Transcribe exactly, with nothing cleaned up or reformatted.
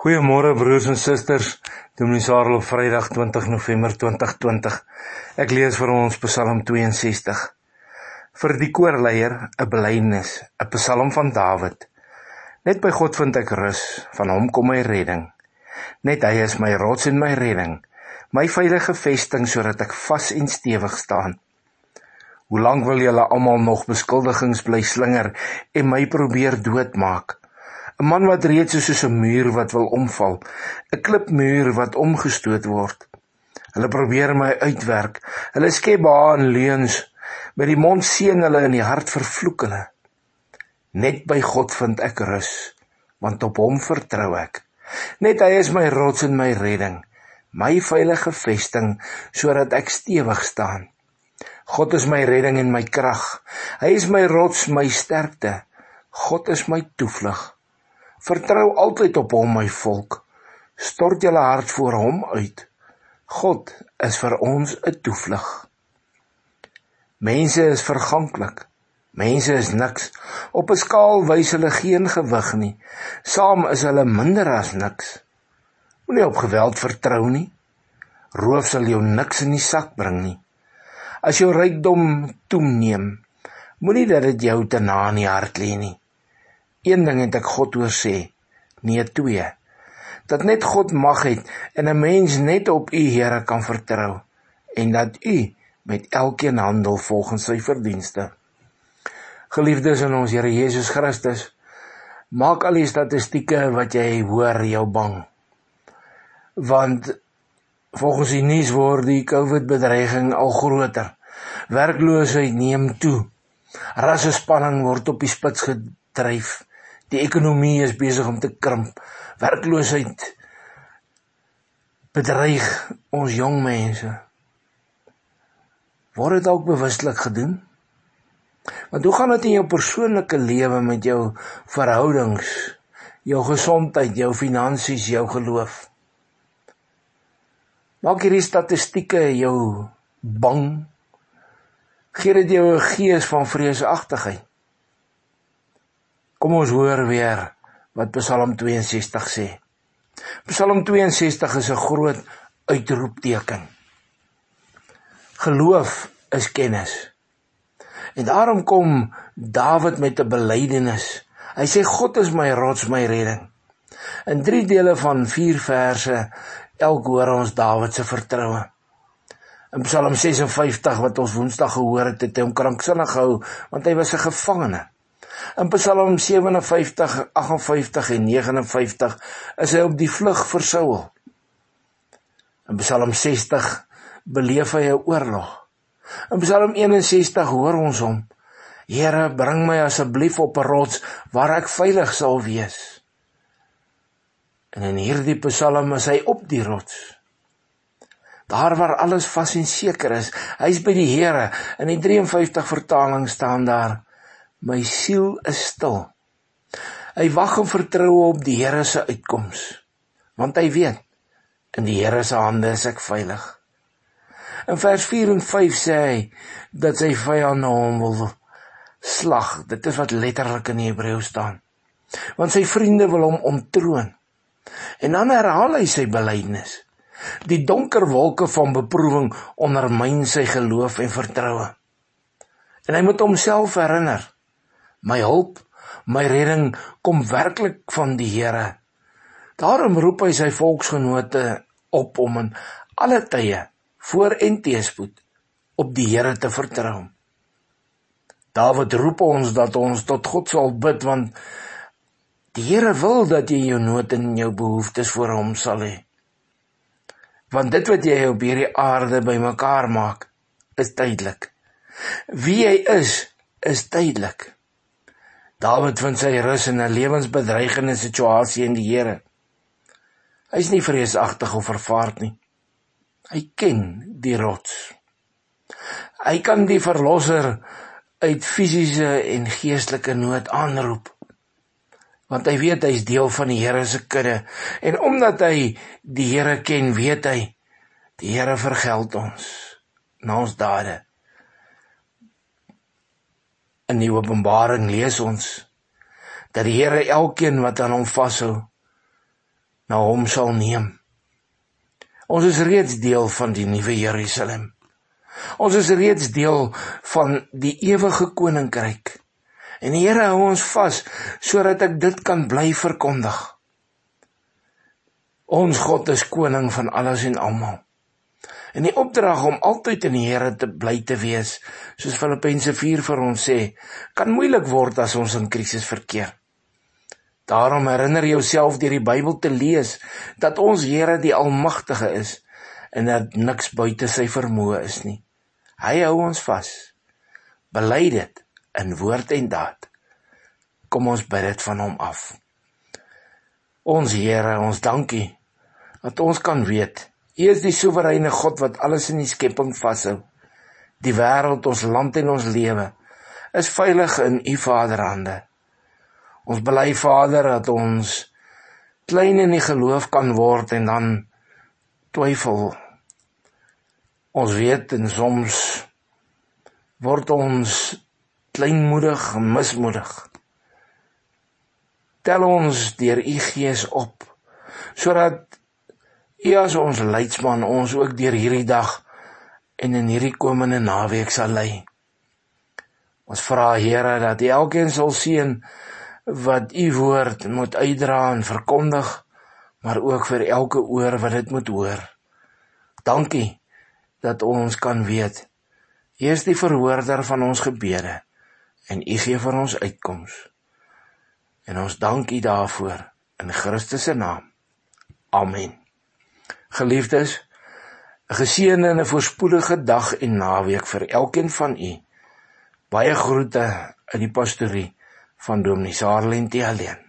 Goeiemôre broers en susters, Dominee Sarel op Vrydag twintig November twintig twintig. Ek lees vir ons Psalm twee en sestig. Vir die koorleier 'n belydenis, 'n Psalm van Dawid. Net by God vind ek rus, van hom kom my redding. Net hy is my rots en my redding, my veilige vesting sodat ek vas en stewig staan. Hoe lank wil julle almal nog beskuldigings bly slinger en my probeer doodmaak? 'n Man wat reeds is soos 'n muur wat wil omval, 'n klipmuur wat omgestoot word. Hulle probeer my uitwerk, hulle skep haar en leuns, met die mond seën hulle en die hart vervloek hulle. Net by God vind ek rus, want op hom vertrou ek. Net hy is my rots en my redding, my veilige vesting, sodat ek stewig staan. God is my redding en my krag, hy is my rots, my sterkte. God is my toevlug. Vertrou altyd op hom, my volk. Stort julle hart voor hom uit. God is vir ons 'n toevlug. Mense is verganklik. Mense is niks. Op 'n skaal wys hulle geen gewig nie. Saam is hulle minder as niks. Moenie op geweld vertrou nie. Roof sal jou niks in die sak bring nie. As jou rykdom toeneem, moenie dat dit jou te na in die hart lê nie. Een ding het ek God hoor sê, nee twee, dat net God mag het en 'n mens net op u Here kan vertrou, en dat u met elkeen handel volgens sy verdienste. Geliefdes in ons Here Jesus Christus, maak al die statistieke wat jy hoor jou bang, want volgens die nuus word die COVID-bedreiging al groter, werkloosheid neem toe, rassespanning word op die spits gedryf, die ekonomie is besig om te krimp, werkloosheid bedreig ons jong mense. Word dit ook bewustelik gedoen? Want hoe gaan dit in jou persoonlike lewe met jou verhoudings, jou gesondheid, jou finansies, jou geloof? Maak hierdie statistieke jou bang? Gee dit jou 'n gees van vreesagtigheid? Kom ons hoor weer wat Psalm twee en sestig sê. Psalm twee en sestig is 'n groot uitroepteken. Geloof is kennis. En daarom kom Dawid met 'n belydenis. Hy sê God is my rots, my redding. In drie dele van vier verse elk hoor ons Dawid se vertroue. In Psalm ses en vyftig wat ons Woensdag gehoor het, het hy hom kranksinnig gehou, want hy was 'n gevangene. In Psalm vyf ses vyf agt vyf en nege en vyftig is hy op die vlug vir Saul. In Psalm sestig beleef hy 'n oorlog. In Psalm een en sestig hoor ons hom: Here, bring my asseblief op 'n rots waar ek veilig sal wees. En in hierdie Psalm is hy op die rots. Daar waar alles vas en seker is, hy is by die Here. In die vyf drie vertaling staan daar: My siel is stil. Hy wag in vertroue op die Here se uitkoms, want hy weet, in die Here se hande is ek veilig. In vers vier en vyf sê hy dat sy vyande hom wil slag. Dit is wat letterlik in die Hebreëus staan. Want sy vriende wil hom ontroon. En dan herhaal hy sy belydenis. Die donker wolke van beproewing ondermyn sy geloof en vertroue. En hy moet homself herinner: My hulp, my redding kom werklik van die Here. Daarom roep hy sy volksgenote op om in alle tye, voor en teëspoed, op die Here te vertrou. Dawid roep ons dat ons tot God sal bid, want die Here wil dat jy jou nood en jou behoeftes voor hom sal hê. Want dit wat jy op hierdie aarde bymekaar maak, is tydelik. Wie hy is, is tydelik. Dawid vind sy rus in 'n lewensbedreigende situasie in die Here. Hy is nie vreesagtig of vervaard nie. Hy ken die rots. Hy kan die verlosser uit fisiese en geestelike nood aanroep, want hy weet hy is deel van die Here se kudde, en omdat hy die Here ken, weet hy, die Here vergeld ons na ons dade. In die Openbaring lees ons dat die Here elkeen wat aan hom vashou, na hom sal neem. Ons is reeds deel van die nuwe Jerusalem. Ons is reeds deel van die ewige koninkryk. En die Here hou ons vas, sodat ek dit kan bly verkondig. Ons God is koning van alles en almal. En die opdrag om altyd in die Here te bly te wees, soos Filippense vier vir ons sê, kan moeilik word as ons in krisis verkeer. Daarom herinner jouself deur die Bybel te lees, dat ons Here die Almagtige is, en dat niks buite sy vermoë is nie. Hy hou ons vas. Bely dit in woord en daad. Kom ons bid dit van hom af. Ons Here, ons dankie, dat ons kan weet, U is die soewereine God wat alles in die skepping vashou. Die wêreld, ons land en ons lewe is veilig in U Vaderhande. Ons bely, Vader, dat ons klein in die geloof kan word en dan twyfel. Ons weet en soms word ons kleinmoedig en mismoedig. Tel ons deur U Gees op, sodat U as ons leidsman ons ook deur hierdie dag en in hierdie komende naweek sal lei. Ons vra, Here, dat U elkeen sal seën wat U woord moet uitdra en verkondig, maar ook vir elke oor wat dit moet hoor. Dankie dat ons kan weet, U is die verhoorder van ons gebede en U gee vir ons uitkoms. En ons dank U daarvoor in Christus se naam. Amen. Geliefdes, 'n geseënde en 'n voorspoedige dag en naweek vir elkeen van u. Baie groete uit die pastorie van Dominee Sarah Lentjie alleen.